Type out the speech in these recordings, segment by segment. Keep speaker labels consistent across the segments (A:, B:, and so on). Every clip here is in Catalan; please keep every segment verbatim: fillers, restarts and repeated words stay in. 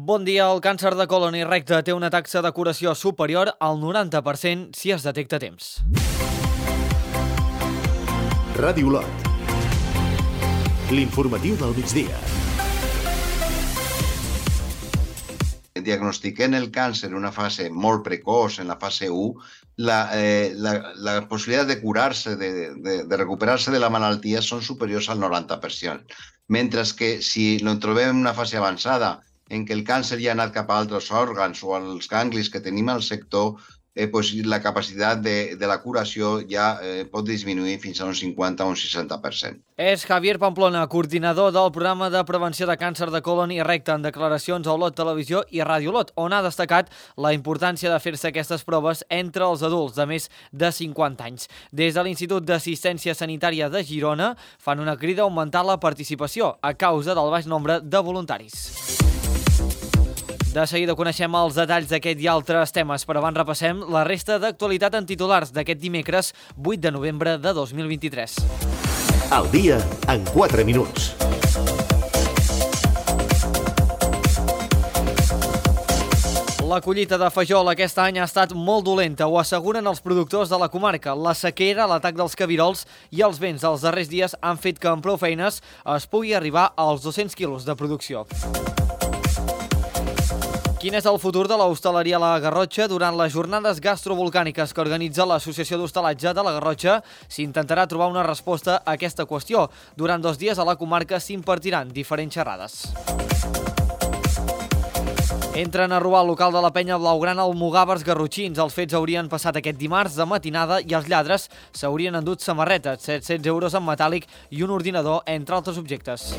A: Bon dia. El càncer de colon i recte té una taxa de curació superior al noranta per cent si es detecta a temps.
B: Ràdio Olot. L'informatiu del migdia.
C: Diagnostiquem el càncer en una fase molt precoç, en la fase u, la, eh, la, la possibilitat de curar-se, de, de, de recuperar-se de la malaltia són superiors al noranta per cent. Mentre que si lo trobem en una fase avançada, en què el càncer ja ha anat cap a altres òrgans o als ganglis que tenim al sector, eh, pues la capacitat de, de la curació ja eh, pot disminuir fins a un cinquanta o un seixanta per cent.
A: És Javier Pamplona, coordinador del programa de prevenció de càncer de colon i recte, en declaracions a Olot Televisió i Ràdio Olot, on ha destacat la importància de fer-se aquestes proves entre els adults de més de cinquanta anys. Des de l'Institut d'Assistència Sanitària de Girona fan una crida a augmentar la participació a causa del baix nombre de voluntaris. De seguida coneixem els detalls d'aquest i altres temes, però abans repassem la resta d'actualitat en titulars d'aquest dimecres vuit de novembre de dos mil vint-i-tres.
B: Al dia en quatre minuts.
A: La collita de fajol aquest any ha estat molt dolenta, ho asseguren els productors de la comarca. La sequera, l'atac dels cabirols i els vents dels darrers dies han fet que amb prou feines es pugui arribar als dos-cents quilos de producció. Quin és el futur de l'hostaleria a la Garrotxa? Durant les jornades gastrovolcàniques que organitza l'Associació d'Hostalatge de la Garrotxa s'intentarà trobar una resposta a aquesta qüestió. Durant dos dies a la comarca s'impartiran diferents xerrades. Entren a robar el local de la penya blaugrana Almogàvers Garrotxins. Els fets haurien passat aquest dimarts de matinada i els lladres s'haurien endut samarretes, set-cents euros en metàl·lic i un ordinador, entre altres objectes.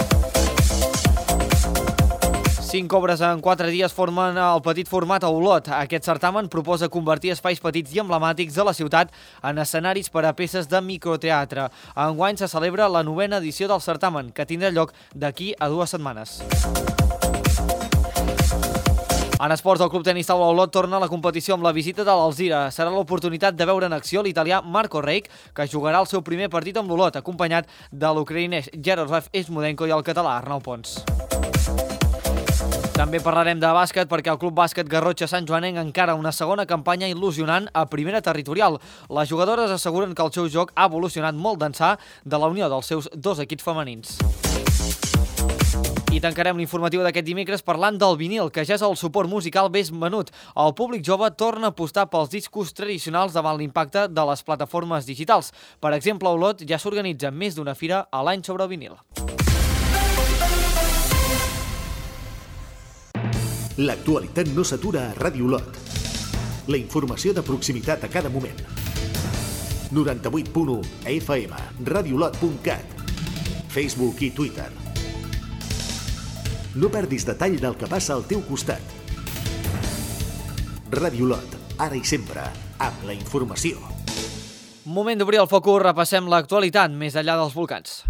A: Cinc obres en quatre dies formen el petit format a Olot. Aquest certamen proposa convertir espais petits i emblemàtics de la ciutat en escenaris per a peces de microteatre. Enguany se celebra la novena edició del certamen, que tindrà lloc d'aquí a dues setmanes. En esports, el Club Tenis Taula Olot torna a la competició amb la visita de l'Alzira. Serà l'oportunitat de veure en acció l'italià Marco Reich, que jugarà el seu primer partit amb l'Olot, acompanyat de l'ucraïnès Jaroslav Esmudenko i el català Arnau Pons. També parlarem de bàsquet perquè el Club Bàsquet Garrotxa Sant Joanenc encara una segona campanya il·lusionant a primera territorial. Les jugadores asseguren que el seu joc ha evolucionat molt d'ençà de la unió dels seus dos equips femenins. I tancarem l'informatiu d'aquest dimecres parlant del vinil, que ja és el suport musical més venut. El públic jove torna a apostar pels discos tradicionals davant l'impacte de les plataformes digitals. Per exemple, a Olot ja s'organitza més d'una fira a l'any sobre el vinil.
B: L'actualitat no s'atura a Ràdio Olot. La informació de proximitat a cada moment. noranta-vuit punt u a F M, radiolot punt cat, Facebook i Twitter. No perdis detall del que passa al teu costat. Ràdio Olot, ara i sempre, amb la informació.
A: Moment d'obrir el focus, repassem l'actualitat més enllà dels volcans.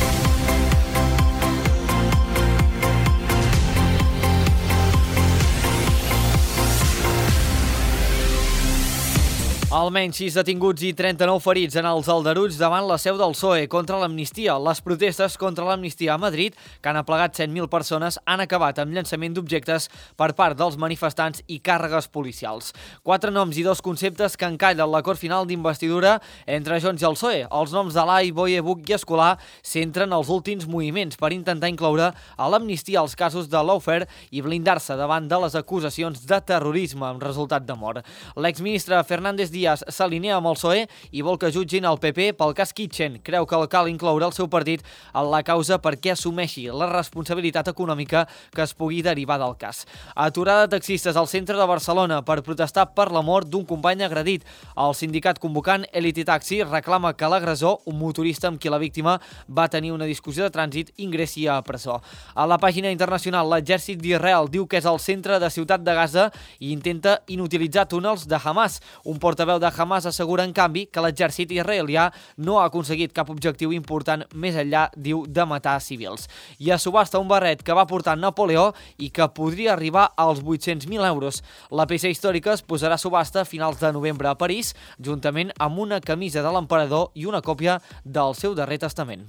A: Almenys sis detinguts i trenta-nou ferits en els aldarulls davant la seu del P S O E contra l'amnistia. Les protestes contra l'amnistia a Madrid, que han aplegat cent mil persones, han acabat amb llançament d'objectes per part dels manifestants i càrregues policials. Quatre noms i dos conceptes que encallen l'acord final d'investidura entre Junts i el P S O E. Els noms d'Alai, Boye, Buch i Escolà centren els últims moviments per intentar incloure a l'amnistia els casos de Lawfare i blindar-se davant de les acusacions de terrorisme amb resultat de mort. L'exministre Fernández Díaz s'alinea amb el P S O E i vol que jutgin el P P pel cas Kitchen. Creu que cal incloure el seu partit en la causa perquè assumeixi la responsabilitat econòmica que es pugui derivar del cas. Aturada de taxistes al centre de Barcelona per protestar per la mort d'un company agredit. El sindicat convocant Elite Taxi reclama que l'agressor, un motorista amb qui la víctima va tenir una discussió de trànsit, ingressi a presó. A la pàgina internacional, l'exèrcit d'Israel diu que és el centre de Ciutat de Gaza i intenta inutilitzar túnels de Hamas. Un portaveu de Hamas assegura, en canvi, que l'exèrcit israelià no ha aconseguit cap objectiu important més enllà, diu, de matar civils. I a subhasta un barret que va portar Napoleó i que podria arribar als vuit-cents mil euros. La peça històrica es posarà a subhasta a finals de novembre a París, juntament amb una camisa de l'emperador i una còpia del seu darrer testament.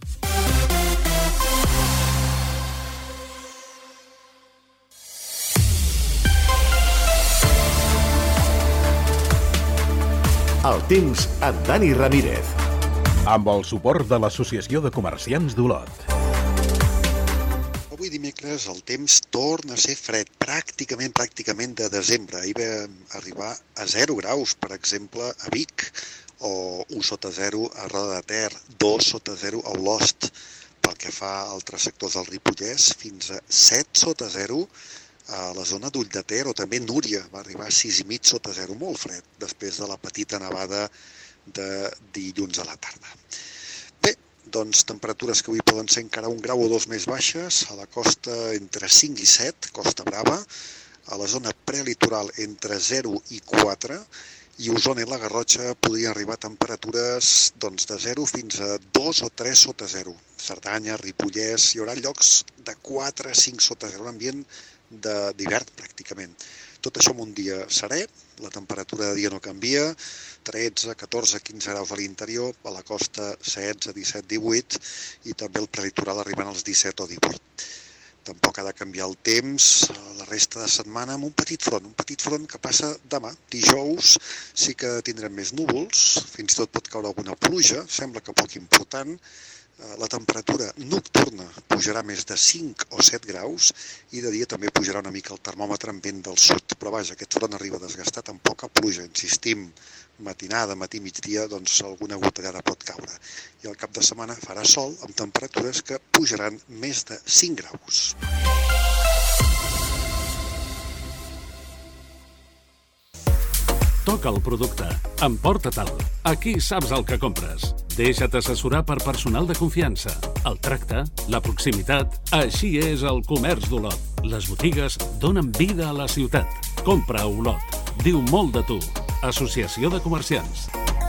B: El temps amb Dani Ramírez.
D: Amb el suport de l'Associació de Comerciants d'Olot.
E: Avui dimecres el temps torna a ser fred, pràcticament, pràcticament de desembre. Ahir vam arribar a zero graus, per exemple, a Vic, o u sota zero a Roda de Ter, dos sota zero a Olost. Pel que fa a altres sectors del Ripollès, fins a set sota zero a la zona d'Ull de Ter, o també Núria, va arribar a sis i mig sota zero, molt fred, després de la petita nevada de dilluns a la tarda. Bé, doncs temperatures que avui poden ser encara un grau o dos més baixes, a la costa entre cinc i set, Costa Brava, a la zona prelitoral entre zero i quatre, i Osona i la Garrotxa podrien arribar a temperatures doncs, de zero fins a dos o tres sota zero. Cerdanya, Ripollès, hi haurà llocs de quatre a cinc sota zero, un ambient d'hivern pràcticament. Tot això en un dia serè, la temperatura de dia no canvia, tretze, catorze, quinze graus a l'interior, a la costa setze, disset, divuit i també el prelitoral arribant als disset o divuit. Tampoc ha de canviar el temps la resta de setmana amb un petit front, un petit front que passa demà. Dijous sí que tindrem més núvols, fins i tot pot caure alguna pluja, sembla que poc important. La temperatura nocturna pujarà més de cinc o set graus i de dia també pujarà una mica el termòmetre en vent del sud. Però vaja, aquest front arriba desgastat amb poca pluja. Insistim, matinada, matí, migdia, doncs alguna gotellada pot caure. I al cap de setmana farà sol amb temperatures que pujaran més de cinc graus.
F: Toca el producte, emporta-te'l. Aquí saps el que compres. Deixa't assessorar per personal de confiança. El tracte, la proximitat, així és el comerç d'Olot. Les botigues donen vida a la ciutat. Compra a Olot. Diu molt de tu. Associació de Comerciants.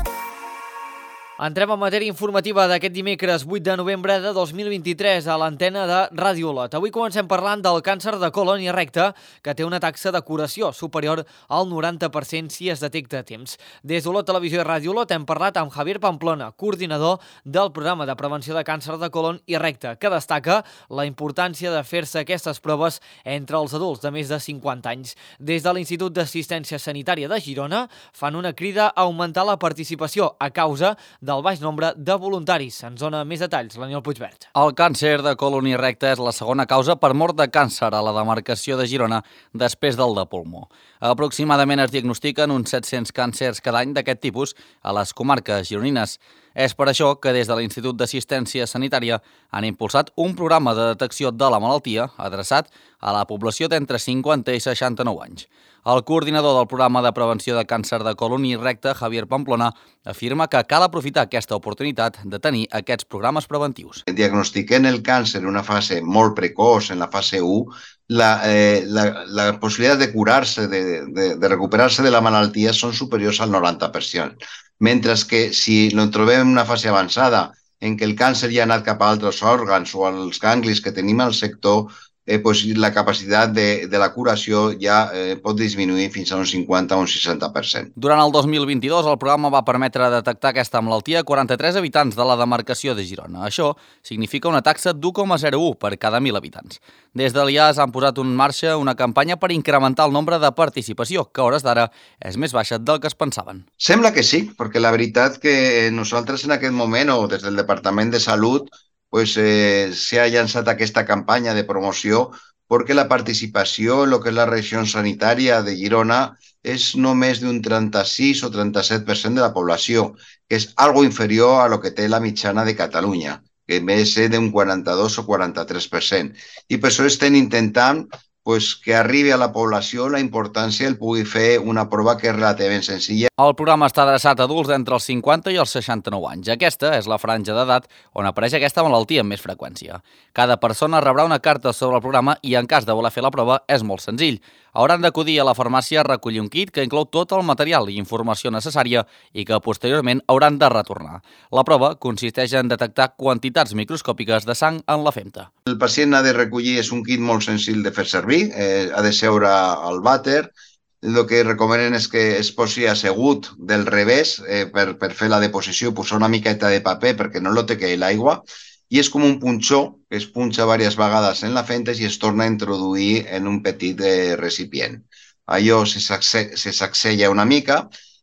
A: Entrem en matèria informativa d'aquest dimecres vuit de novembre de dos mil vint-i-tres a l'antena de Ràdio Olot. Avui comencem parlant del càncer de colon i recte, que té una taxa de curació superior al noranta per cent si es detecta a temps. Des d'Olot Televisió i Ràdio Olot hem parlat amb Javier Pamplona, coordinador del programa de prevenció de càncer de colon i recte, que destaca la importància de fer-se aquestes proves entre els adults de més de cinquanta anys. Des de l'Institut d'Assistència Sanitària de Girona fan una crida a augmentar la participació a causa del baix nombre de voluntaris. Ens dona més detalls l'Aniol Puigvert.
G: El càncer de colon i recte és la segona causa per mort de càncer a la demarcació de Girona després del de pulmó. Aproximadament es diagnostiquen uns set-cents càncers cada any d'aquest tipus a les comarques gironines. És per això que des de l'Institut d'Assistència Sanitària han impulsat un programa de detecció de la malaltia adreçat a la població d'entre cinquanta i seixanta-nou anys. El coordinador del programa de prevenció de càncer de colon i recte, Javier Pamplona, afirma que cal aprofitar aquesta oportunitat de tenir aquests programes preventius.
C: Diagnostiquem el càncer en una fase molt precoç, en la fase u, la, eh, la, la possibilitat de curar-se, de, de, de recuperar-se de la malaltia són superiors al noranta per cent. Mentre que si lo trobem en una fase avançada, en què el càncer ja ha anat cap a altres òrgans o als ganglis que tenim al sector, eh, pues la capacitat de, de la curació ja eh, pot disminuir fins a un cinquanta o un seixanta per cent.
G: Durant el dos mil vint-i-dos, el programa va permetre detectar aquesta malaltia a quaranta-tres habitants de la demarcació de Girona. Això significa una taxa d'u coma zero u per cada mil habitants. Des de l'I A S han posat en marxa una campanya per incrementar el nombre de participació, que a hores d'ara és més baixa del que es pensaven.
C: Sembla que sí, perquè la veritat que nosaltres en aquest moment, o des del Departament de Salut, pues, eh, s'ha llançat aquesta campanya de promoció perquè la participació en el que és la regió sanitària de Girona és només d'un trenta-sis o trenta-set per cent de la població, que és algo inferior a lo que té la mitjana de Catalunya, que més ser d'un quaranta-dos o quaranta-tres per cent. I per això estem intentant pues, que arribi a la població la importància el pugui fer una prova que és relativament senzilla.
G: El programa està adreçat a adults entre els cinquanta i els seixanta-nou anys. Aquesta és la franja d'edat on apareix aquesta malaltia amb més freqüència. Cada persona rebrà una carta sobre el programa i en cas de voler fer la prova és molt senzill. Hauran d'acudir a la farmàcia a recollir un kit que inclou tot el material i informació necessària i que posteriorment hauran de retornar. La prova consisteix en detectar quantitats microscòpiques de sang en la femta.
C: El pacient ha de recollir, és un kit molt senzill de fer servir, eh, ha de seure al vàter. El que recomenen és que es posi assegut del revés eh, per, per fer la deposició, posar una miqueta de paper perquè no lo tequi l'aigua, i és com un punxó que es punxa diverses vegades en la femta i es torna a introduir en un petit eh, recipient. Allò se sacsella una mica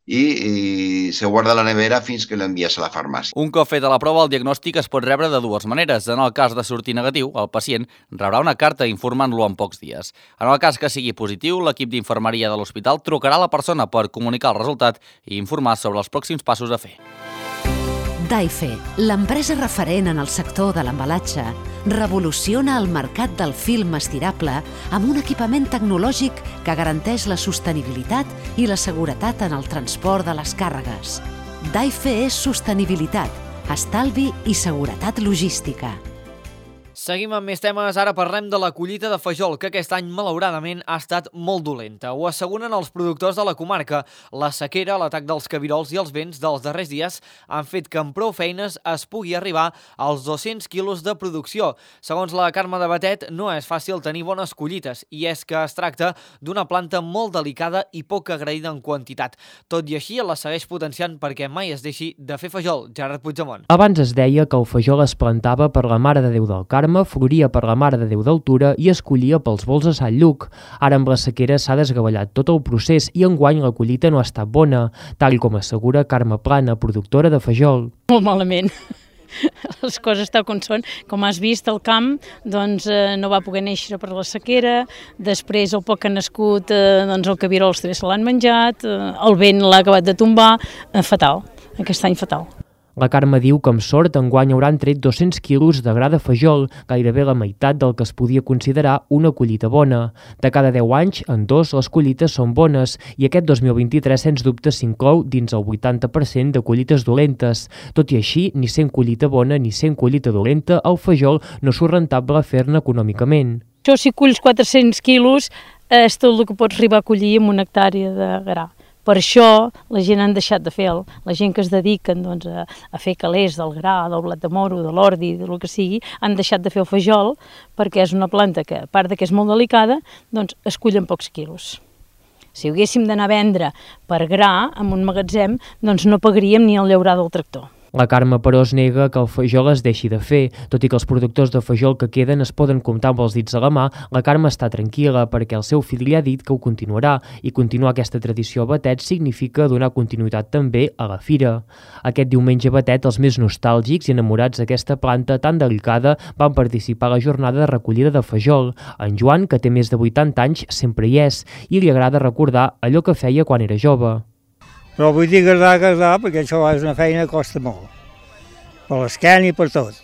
C: i, i se guarda a la nevera fins que l'envies a la farmàcia.
G: Un cop feta la prova, el diagnòstic es pot rebre de dues maneres. En el cas de sortir negatiu, el pacient rebrà una carta informant-lo en pocs dies. En el cas que sigui positiu, l'equip d'infermeria de l'hospital trucarà a la persona per comunicar el resultat i informar sobre els pròxims passos a fer.
H: Daife, l'empresa referent en el sector de l'embalatge, revoluciona el mercat del film estirable amb un equipament tecnològic que garanteix la sostenibilitat i la seguretat en el transport de les càrregues. Daife és sostenibilitat, estalvi i seguretat logística.
A: Seguim amb més temes, ara parlem de la collita de fajol, que aquest any, malauradament, ha estat molt dolenta. Ho asseguren els productors de la comarca. La sequera, l'atac dels cabirols i els vents dels darrers dies han fet que amb prou feines es pugui arribar als dos-cents quilos de producció. Segons la Carme de Batet, no és fàcil tenir bones collites, i és que es tracta d'una planta molt delicada i poc agraïda en quantitat. Tot i així, la segueix potenciant perquè mai es deixi de fer fajol. Gerard Puigdemont.
I: Abans es deia que el fajol es plantava per la Mare de Déu del Carme, floria per la Mare de Déu d'Altura i es collia pels vols a Sant Lluc. Ara amb la sequera s'ha desgavellat tot el procés i enguany la collita no ha estat bona, tal com assegura Carme Plana, productora de fajol.
J: Molt malament. Les coses tal com són. Com has vist, el camp doncs, eh, no va poder néixer per la sequera, després el poc que ha nascut, eh, doncs el cabirol els tres se l'han menjat, eh, el vent l'ha acabat de tombar, eh, fatal, aquest any fatal.
I: La Carme diu que amb sort enguany hauran tret dos-cents quilos de gra de fajol, gairebé la meitat del que es podia considerar una collita bona. De cada deu anys, en dos, les collites són bones i aquest dos mil vint-i-tres, sens dubte, s'inclou dins el vuitanta per cent de collites dolentes. Tot i així, ni sent collita bona ni sent collita dolenta, el fajol no surt rentable fer-ne econòmicament.
J: Això, si culls quatre-cents quilos, és tot el que pots arribar a collir amb una hectàrea de gra. Per això la gent han deixat de fer-lo. La gent que es dediquen doncs, a, a fer calés del gra, del blat de moro, de l'ordi, del que sigui, han deixat de fer el fajol perquè és una planta que, a part de que és molt delicada, doncs es cullen pocs quilos. Si ho haguéssim d'anar a vendre per gra en un magatzem, doncs no pagaríem ni el llaurar del tractor.
I: La Carme, però, es nega que el fajol es deixi de fer. Tot i que els productors de fajol que queden es poden comptar amb els dits a la mà, la Carme està tranquil·la perquè el seu fill li ha dit que ho continuarà i continuar aquesta tradició a Batet significa donar continuïtat també a la fira. Aquest diumenge a Batet, els més nostàlgics i enamorats d'aquesta planta tan delicada van participar a la jornada de recollida de fajol. En Joan, que té més de vuitanta anys, sempre hi és i li agrada recordar allò que feia quan era jove.
K: Però vull dir agradar, agradar, perquè això és una feina que costa molt, per l'esquena i per tot.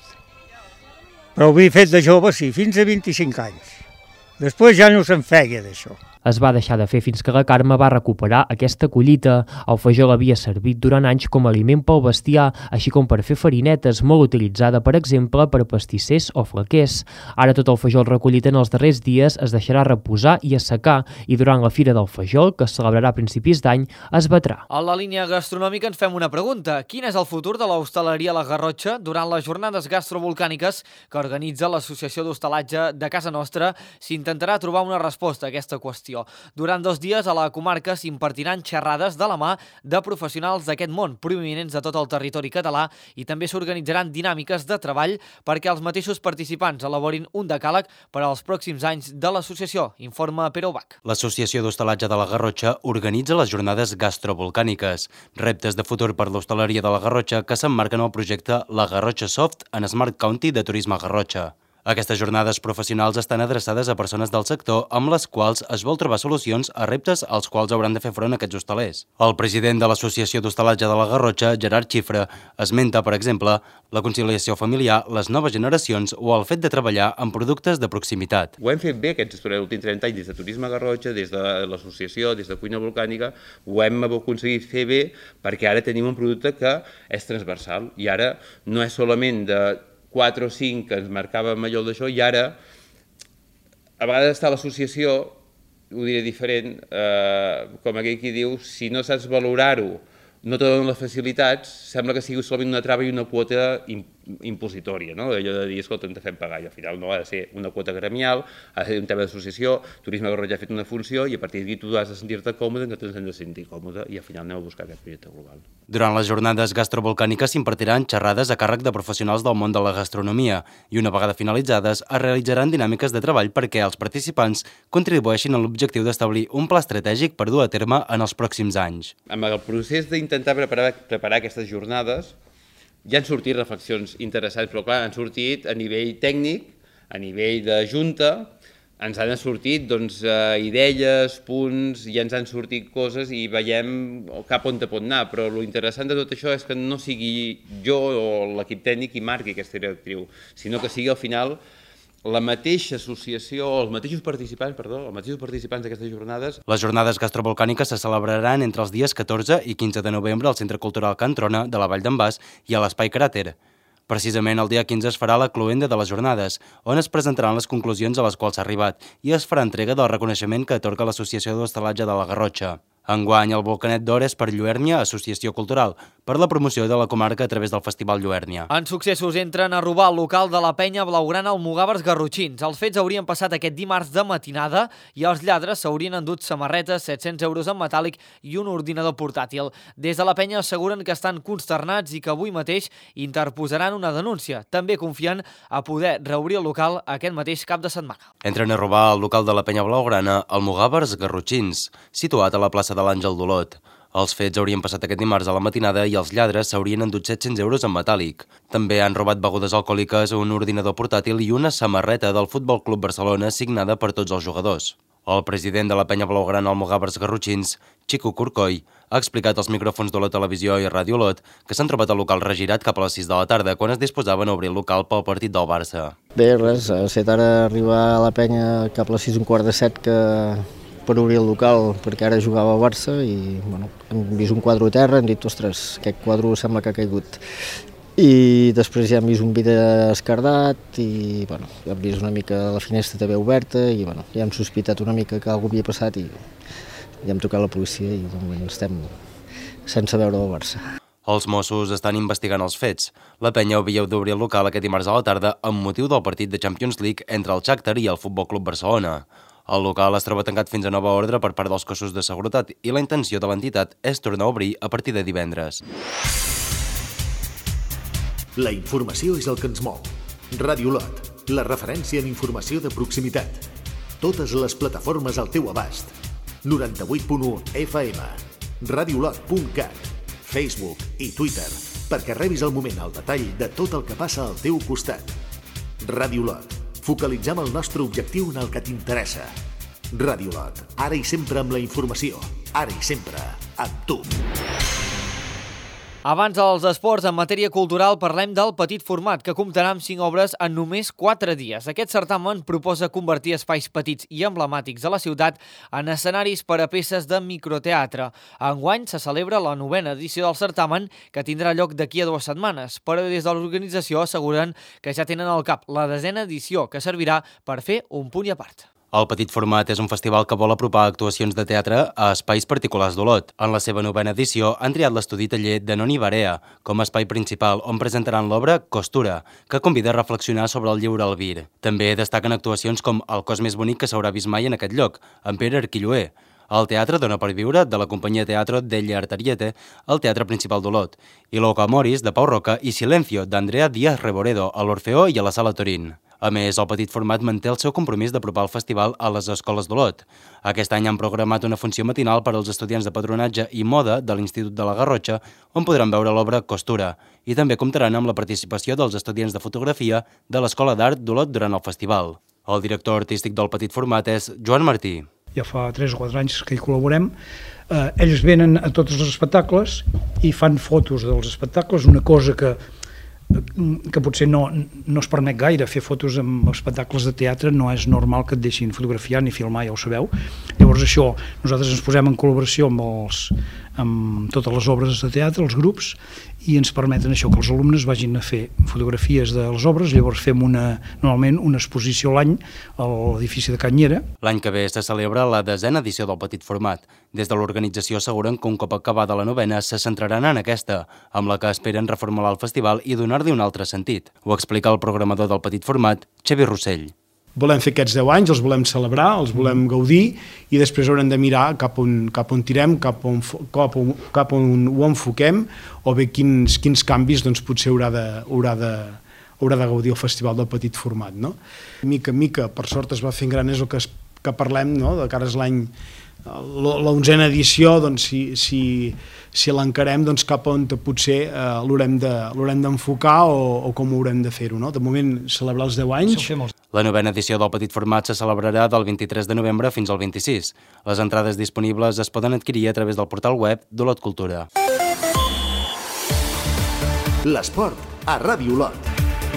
K: Però ho havia fet de jove, sí, fins a vint-i-cinc anys. Després ja no se'n feia d'això.
I: Es va deixar de fer fins que la Carme va recuperar aquesta collita. El fajol havia servit durant anys com a aliment pel bestiar, així com per fer farinetes, molt utilitzada, per exemple, per pastissers o flaquers. Ara tot el fajol recollit en els darrers dies es deixarà reposar i assecar, i durant la Fira del Fajol, que es celebrarà a principis d'any, es batrà.
A: A la línia gastronòmica ens fem una pregunta. Quin és el futur de l'hostaleria a la Garrotxa durant les jornades gastrovolcàniques que organitza l'Associació d'Hostalatge de Casa Nostra? S'intentarà trobar una resposta a aquesta qüestió. Durant dos dies a la comarca s'impartiran xerrades de la mà de professionals d'aquest món, prominents de tot el territori català, i també s'organitzaran dinàmiques de treball perquè els mateixos participants elaborin un decàleg per als pròxims anys de l'associació, informa Pere Ubach.
L: L'Associació d'Hostalatge de la Garrotxa organitza les jornades gastrovolcàniques, reptes de futur per l'hostaleria de la Garrotxa que s'emmarquen al projecte La Garrotxa Soft en Smart County de Turisme Garrotxa. Aquestes jornades professionals estan adreçades a persones del sector amb les quals es vol trobar solucions a reptes als quals hauran de fer front aquests hostalers. El president de l'Associació d'Hostalatge de la Garrotxa, Gerard Xifra, esmenta, per exemple, la conciliació familiar, les noves generacions o el fet de treballar amb productes de proximitat.
M: Ho hem fet bé aquests últims trenta anys des de Turisme Garrotxa, des de l'associació, des de Cuina Volcànica, ho hem aconseguit fer bé perquè ara tenim un producte que és transversal i ara no és solament de quatre o cinc que ens marcàvem allò d'això, i ara, a vegades està l'associació, ho diré diferent, eh, com aquell qui diu, si no saps valorar-ho, no te donen les facilitats, sembla que sigui solament una trava i una quota impositòria, no? Allò de dir, escolta, ens fem pagar, i al final no ha de ser una quota gremial, ha de ser un tema d'associació, Turisme Garrotxa ha fet una funció i a partir d'aquí tu has de sentir-te còmode, que tots ens hem de sentir còmode i al final anem a buscar aquest projecte global.
L: Durant les jornades gastrovolcàniques s'impartiran xerrades a càrrec de professionals del món de la gastronomia i una vegada finalitzades es realitzaran dinàmiques de treball perquè els participants contribueixin a l'objectiu d'establir un pla estratègic per dur a terme en els pròxims anys.
M: Amb el procés d'intentar preparar, preparar aquestes jornades ja han sortit reflexions interessants, però clar, han sortit a nivell tècnic, a nivell de junta, ens han sortit doncs, idees, punts, ja ens han sortit coses i veiem cap on te pot anar, però l'interessant de tot això és que no sigui jo o l'equip tècnic qui marqui aquesta directriu, sinó que sigui al final la mateixa associació, els mateixos participants, perdó, els mateixos participants d'aquestes jornades.
L: Les jornades gastrovolcàniques se celebraran entre els dies catorze i quinze de novembre al Centre Cultural Can Trona de la Vall d'en Bas i a l'Espai Cràter. Precisament el dia quinze es farà la cloenda de les jornades, on es presentaran les conclusions a les quals s'ha arribat i es farà entrega del reconeixement que atorga l'Associació d'Hostalatge de la Garrotxa. Enguany, el Volcanet d'Or és per Lluèrnia, associació cultural, per la promoció de la comarca a través del Festival Lluèrnia.
A: En successos entren a robar el local de la penya blaugrana Almogàvers Garrotxins. Els fets haurien passat aquest dimarts de matinada i els lladres s'haurien endut samarretes, set-cents euros en metàl·lic i un ordinador portàtil. Des de la penya asseguren que estan consternats i que avui mateix interposaran una denúncia. També confien a poder reobrir el local aquest mateix cap de setmana.
L: Entren a robar el local de la penya blaugrana Almogàvers Garrotxins, situat a la plaça de l'Àngel d'Olot. Els fets haurien passat aquest dimarts a la matinada i els lladres s'haurien endut set-cents euros en metàl·lic. També han robat begudes alcohòliques, un ordinador portàtil i una samarreta del Futbol Club Barcelona signada per tots els jugadors. El president de la penya blaugrana Almogàvers Garrotxins, Xico Corcoy, ha explicat als micròfons de la televisió i Ràdio Olot que s'han trobat el local regirat cap a les sis de la tarda quan es disposaven a obrir el local pel partit del Barça.
N: Bé, res, ha estat ara arribar a la penya cap a les sis un quart de set que per obrir el local perquè ara jugava al Barça i bueno, hem vist un quadre a terra, hem dit, ostres, aquest quadre sembla que ha caigut. I després ja hem vist un vidre escardat i bueno, hem vist una mica la finestra també oberta i bueno, ja hem sospitat una mica que alguna havia passat i ja hem trucat la policia i de moment estem sense veure el Barça.
L: Els Mossos estan investigant els fets. La penya havia d'obrir el local aquest dimarts a la tarda amb motiu del partit de Champions League entre el Shakhtar i el Futbol Club Barcelona. El local es troba tancat fins a nova ordre per part dels cossos de seguretat i la intenció de l'entitat és tornar a obrir a partir de divendres.
B: La informació és el que ens mou. Ràdio Olot, la referència en informació de proximitat. Totes les plataformes al teu abast. noranta-vuit punt u F M, radiolot punt cat, Facebook i Twitter, perquè rebis al moment el detall de tot el que passa al teu costat. Ràdio Olot, focalitzem el nostre objectiu en el que t'interessa. Ràdio Olot, ara i sempre amb la informació, ara i sempre amb tu.
A: Abans dels esports, en matèria cultural, parlem del petit format, que comptarà amb cinc obres en només quatre dies. Aquest certamen proposa convertir espais petits i emblemàtics de la ciutat en escenaris per a peces de microteatre. Enguany se celebra la novena edició del certamen, que tindrà lloc d'aquí a dues setmanes, però des de l'organització asseguren que ja tenen al cap la desena edició, que servirà per fer un punt i a part.
L: El Petit Format és un festival que vol apropar actuacions de teatre a espais particulars d'Olot. En la seva novena edició han triat l'estudi taller de Noni Barea com a espai principal on presentaran l'obra Costura, que convida a reflexionar sobre el lliure albir. També destaquen actuacions com El cos més bonic que s'haurà vist mai en aquest lloc, en Pere Arquilloé, el Teatre Dona per Viure, de la companyia Teatro degli Artariete, el Teatre Principal d'Olot, i Loca Moris, de Pau Roca, i Silencio, d'Andrea Díaz Reboredo, a l'Orfeó i a la Sala Torín. A més, el Petit Format manté el seu compromís d'apropar el festival a les escoles d'Olot. Aquest any han programat una funció matinal per als estudiants de patronatge i moda de l'Institut de la Garrotxa, on podran veure l'obra Costura, i també comptaran amb la participació dels estudiants de fotografia de l'Escola d'Art d'Olot durant el festival. El director artístic del Petit Format és Joan Martí.
O: Ja fa tres o quatre anys que hi col·laborem. Eh, ells venen a tots els espectacles i fan fotos dels espectacles, una cosa que que potser no, no es permet gaire fer fotos amb espectacles de teatre, no és normal que et deixin fotografiar ni filmar, ja ho sabeu. Llavors això, nosaltres ens posem en col·laboració amb, els, amb totes les obres de teatre, els grups, i ens permeten això, que els alumnes vagin a fer fotografies de les obres, llavors fem una, normalment una exposició a l'any a l'edifici de Canyera.
L: L'any que ve se celebra la desena edició del petit format. Des de l'organització asseguren que un cop acabada la novena se centraran en aquesta, amb la que esperen reformular el festival i donar-li un altre sentit. Ho explica el programador del petit format, Xavi Rossell.
P: Volem fer aquests deu anys, els volem celebrar, els volem gaudir i després haurem de mirar cap on, cap on tirem, cap on, cap on, cap on ho enfoquem o bé quins, quins canvis doncs, potser haurà de, haurà, de, haurà de gaudir el festival del petit format. No? Mica en mica, per sort es va fent gran, és el que, es, que parlem, no? De cara a l'any l'onzena edició, doncs, si, si, si l'encarem doncs, cap on potser eh, l'haurem d'enfocar de, o, o com ho haurem de fer-ho. No? De moment, celebrar els deu anys.
L: La novena edició del petit format se celebrarà del vint-i-tres de novembre fins al vint-i-sis. Les entrades disponibles es poden adquirir a través del portal web d'Olot Cultura.
B: L'esport a Ràdio Olot.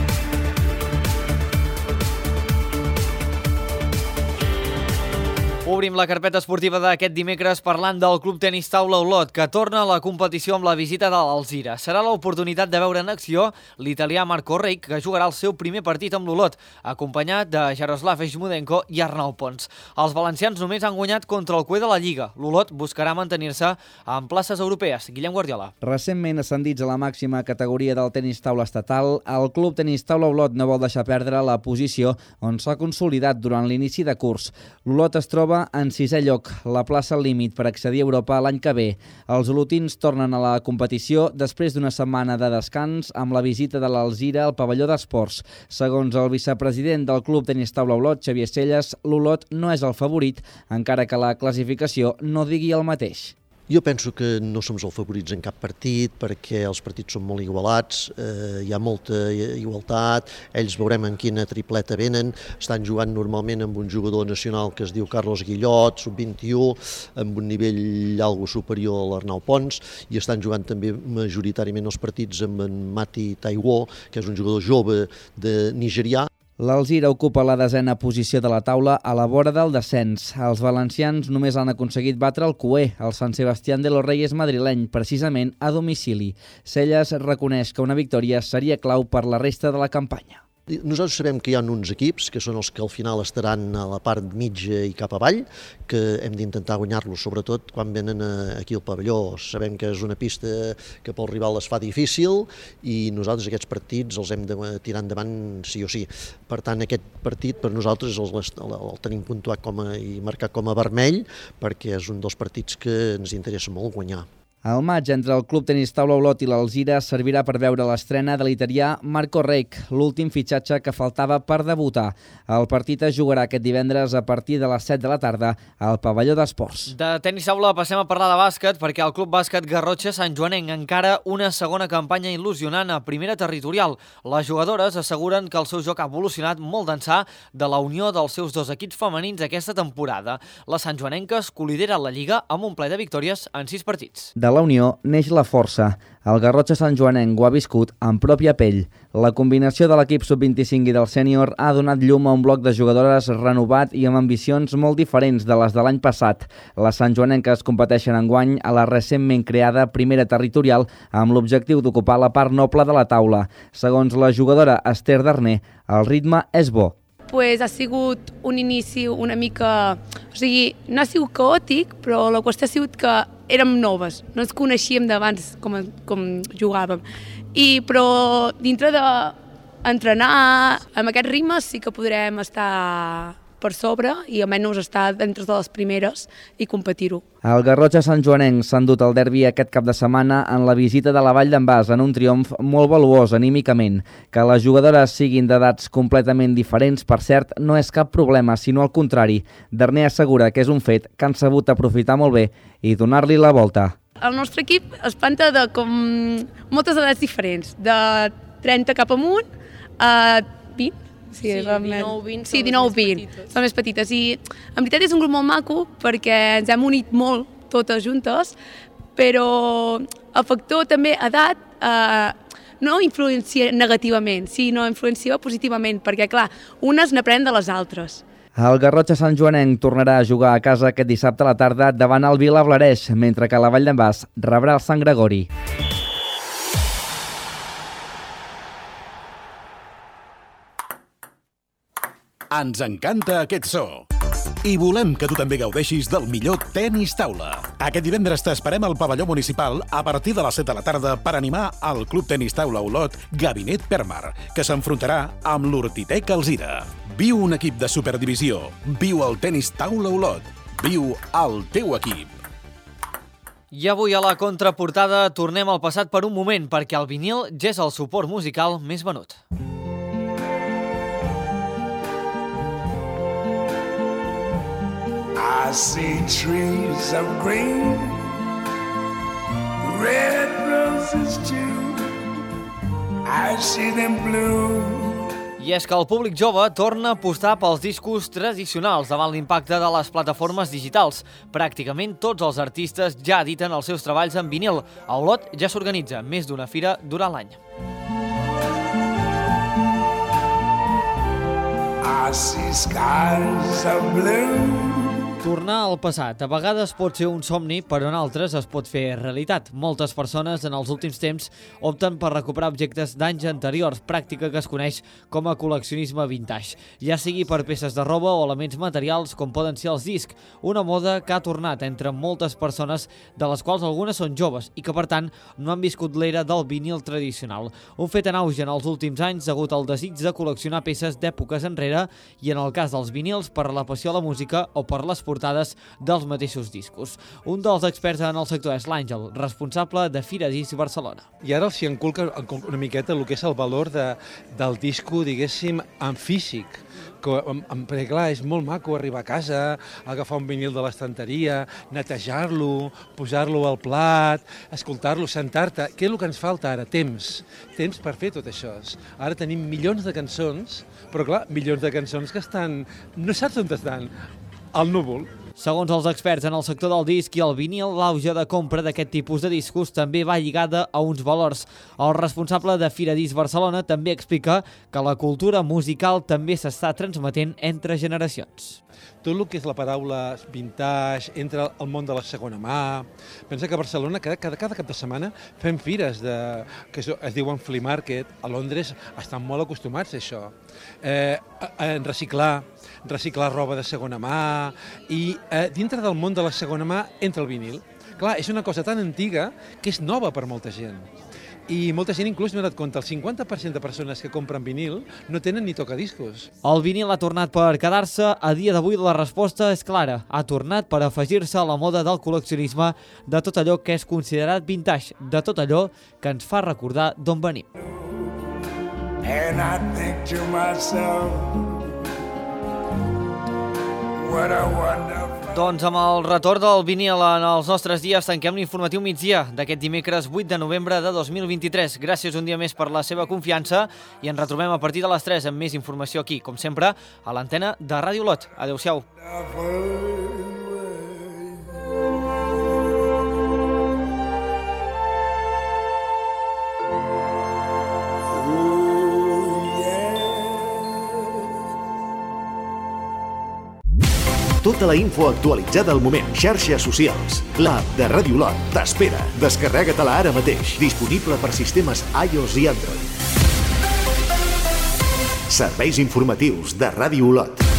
A: Obrim la carpeta esportiva d'aquest dimecres parlant del Club Tenis Taula Olot, que torna a la competició amb la visita de l'Alzira. Serà l'oportunitat de veure en acció l'italià Marco Reich, que jugarà el seu primer partit amb l'Olot, acompanyat de Jaroslav Ejmudenko i Arnau Pons. Els valencians només han guanyat contra el cué de la Lliga. L'Olot buscarà mantenir-se en places europees. Guillem Guardiola.
Q: Recentment ascendits a la màxima categoria del tenis taula estatal, el Club Tenis Taula Olot no vol deixar perdre la posició on s'ha consolidat durant l'inici de curs. L'Olot es troba en sisè lloc, la plaça límit per accedir a Europa l'any que ve. Els olotins tornen a la competició després d'una setmana de descans amb la visita de l'Alzira al pavelló d'esports. Segons el vicepresident del Club Tenis Taula Olot, Xavier Celles, l'Olot no és el favorit, encara que la classificació no digui el mateix.
R: Jo penso que no som els favorits en cap partit perquè els partits són molt igualats, eh, hi ha molta igualtat, ells veurem en quina tripleta venen, estan jugant normalment amb un jugador nacional que es diu Carlos Guillot, sub vint-i-u, amb un nivell algo superior a l'Arnau Pons, i estan jugant també majoritàriament els partits amb en Mati Taiwo, que és un jugador jove de nigerià.
Q: L'Alzira ocupa la desena posició de la taula a la vora del descens. Els valencians només han aconseguit batre el cué, el Sant Sebastián de los Reyes madrileny, precisament a domicili. Celles reconeix que una victòria seria clau per la resta de la campanya.
R: Nosaltres sabem que hi ha uns equips que són els que al final estaran a la part mitja i cap avall, que hem d'intentar guanyar-los, sobretot quan venen aquí al pavelló. Sabem que és una pista que pel rival es fa difícil i nosaltres aquests partits els hem de tirar endavant sí o sí. Per tant, aquest partit per nosaltres el, el tenim puntuat com a, i marcat com a vermell perquè és un dels partits que ens interessa molt guanyar.
Q: El maig entre el Club Tenis Taula Olot i l'Alzira servirà per veure l'estrena de l'italià Marco Reich, l'últim fitxatge que faltava per debutar. El partit es jugarà aquest divendres a partir de les set de la tarda al pavelló d'esports.
A: De tenis taula passem a parlar de bàsquet perquè el Club Bàsquet Garrotxa Sant Joanenc encara una segona campanya il·lusionant a primera territorial. Les jugadores asseguren que el seu joc ha evolucionat molt d'ençà de la unió dels seus dos equips femenins aquesta temporada. Les santjoanenques colideren la Lliga amb un ple de victòries en sis partits.
Q: De la unió neix la força. El Garrotxa Sant Joanenc ho ha viscut en pròpia pell. La combinació de l'equip sub vint-i-cinc i del sènior ha donat llum a un bloc de jugadores renovat i amb ambicions molt diferents de les de l'any passat. Les santjoanenques competeixen enguany a la recentment creada primera territorial amb l'objectiu d'ocupar la part noble de la taula. Segons la jugadora Esther Darner, el ritme és bo.
S: Pues ha sigut un inici una mica... O sigui, no ha sigut caòtic, però la qüestió ha sigut que érem noves, no ens coneixíem d'abans com, com jugàvem. I, però dintre d'entrenar amb aquest ritme sí que podrem estar per sobre i almenys estar dintre de les primeres i competir-ho.
Q: El Garrotxa Sant Joanenc s'ha endut el derbi aquest cap de setmana en la visita de la Vall d'en Bas en un triomf molt valuós anímicament. Que les jugadores siguin d'edats completament diferents, per cert, no és cap problema, sinó al contrari. Darner assegura que és un fet que han sabut aprofitar molt bé i donar-li la volta.
S: El nostre equip es planta de com moltes edats diferents, de trenta cap amunt a vint. Sí, sí dinou vint sí, dinou vint, són més petites. I en veritat és un grup molt maco perquè ens hem unit molt, totes juntes, però el factor també edat eh, no influencia negativament, sinó influencia positivament, perquè clar, unes n'aprenen de les altres.
Q: El Garrotxa Sant Joanenc tornarà a jugar a casa aquest dissabte a la tarda davant el Vilablareix, mentre que la Vall d'en Bas rebrà el Sant Gregori.
D: Ens encanta aquest so. I volem que tu també gaudeixis del millor tenis taula. Aquest divendres t'esperem al pavelló municipal a partir de les set de la tarda per animar el Club Tenis Taula Olot Gabinet Permar, que s'enfrontarà amb l'Hortitec Alzira. Viu un equip de superdivisió. Viu el Tenis Taula Olot. Viu el teu equip.
A: I avui a la contraportada tornem al passat per un moment, perquè el vinil ja és el suport musical més venut.
T: I see trees of green, red roses too, I see them blue.
A: I és que el públic jove torna a apostar pels discos tradicionals davant l'impacte de les plataformes digitals. Pràcticament tots els artistes ja editen els seus treballs en vinil. A Olot ja s'organitza més d'una fira durant l'any.
T: I see skies of blue.
A: Tornar al passat a vegades pot ser un somni, però en altres es pot fer realitat. Moltes persones en els últims temps opten per recuperar objectes d'anys anteriors, pràctica que es coneix com a col·leccionisme vintage. Ja sigui per peces de roba o elements materials com poden ser els discs, una moda que ha tornat entre moltes persones, de les quals algunes són joves i que per tant no han viscut l'era del vinil tradicional. Un fet en auge en els últims anys degut al desig de col·leccionar peces d'èpoques enrere i en el cas dels vinils per la passió a la música o per les portades dels mateixos discos. Un dels experts en el sector és l'Àngel, responsable de Fira Disc Barcelona.
U: I ara s'hi enculca una miqueta el que és el valor de, del disco, diguéssim, en físic. Que, perquè clar, és molt maco arribar a casa, agafar un vinil de l'estanteria, netejar-lo, posar-lo al plat, escoltar-lo, sentar-te. Què és el que ens falta ara? Temps. Temps per fer tot això. Ara tenim milions de cançons, però clar, milions de cançons que estan... No saps on estan. Al núvol.
A: Segons els experts en el sector del disc i el vinil, l'auge de compra d'aquest tipus de discos també va lligada a uns valors. El responsable de Fira Disc Barcelona també explica que la cultura musical també s'està transmetent entre generacions.
U: Tot el que és la paraula vintage, entra al món de la segona mà. Pensa que a Barcelona cada, cada, cada cap de setmana fem fires de, que es, es diuen flea market. A Londres estan molt acostumats a això. Eh, en reciclar, reciclar roba de segona mà i eh, dintre del món de la segona mà entra el vinil. Clar, és una cosa tan antiga que és nova per molta gent. I molta gent inclús m'ha donat compte, el cinquanta per cent de persones que compren vinil no tenen ni tocadiscos.
A: El vinil ha tornat per quedar-se. A dia d'avui la resposta és clara. Ha tornat per afegir-se a la moda del col·leccionisme de tot allò que és considerat vintage, de tot allò que ens fa recordar d'on venim.
T: And I think to myself, what a wonderful...
A: Doncs amb el retorn del vinil en els nostres dies tanquem l'informatiu migdia d'aquest dimecres vuit de novembre de dos mil vint-i-tres. Gràcies un dia més per la seva confiança i ens retrobem a partir de les tres amb més informació aquí, com sempre, a l'antena de Ràdio Olot. Adéu-siau.
B: Tota la info actualitzada al moment. Xarxes socials. L'app de Ràdio Olot t'espera. Descarrega-te-la ara mateix. Disponible per sistemes iOS i Android. Serveis informatius de Ràdio Olot.